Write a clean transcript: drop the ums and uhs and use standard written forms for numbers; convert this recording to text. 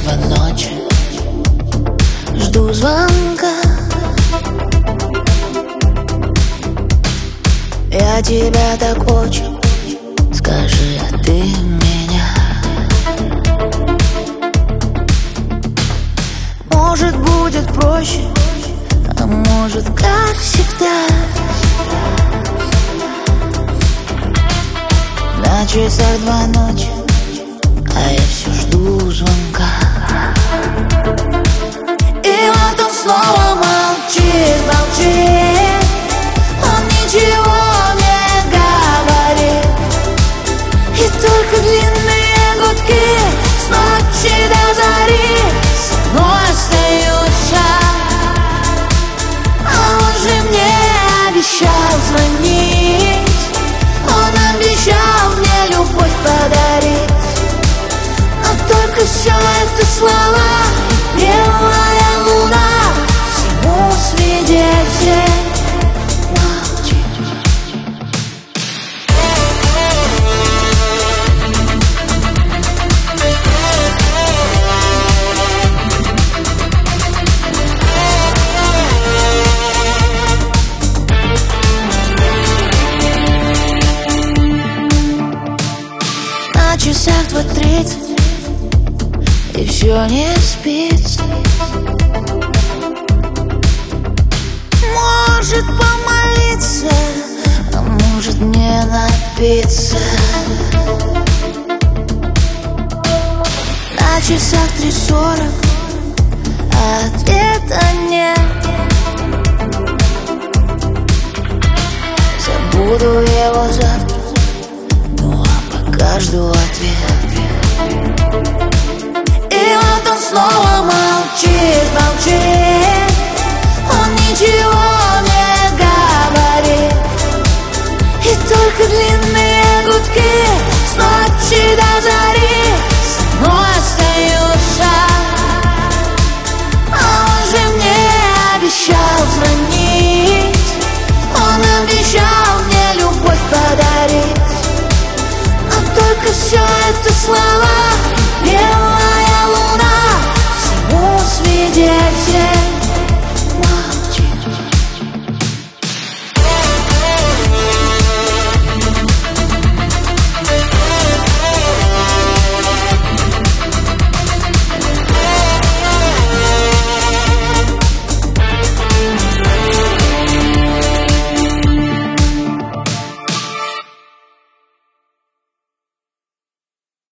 2 ночи жду звонка. Я тебя так очень, скажи, а ты меня? Может, будет проще, а может, как всегда. На часах 2 ночи, а я все жду звонка. И вот он снова молчит, молчит. Он ничего не говорит. И только длинные гудки с ночи до зари со мной остаются. А он же мне обещал звонить. Он обещал мне любовь подарить. Но только все это слова, белая луна, всему свидетель. На часах 2:30 и все не спится. Может помолиться, а может не напиться. На часах 3:40, а ответа нет. Забуду его завтра, ну а пока жду ответ. И вот он снова молчит, молчит. Он ничего не говорит. И только длинные гудки с ночи до зари со мной остаются. А он же мне обещал звонить. Он обещал мне любовь подарить. Но только все это слова,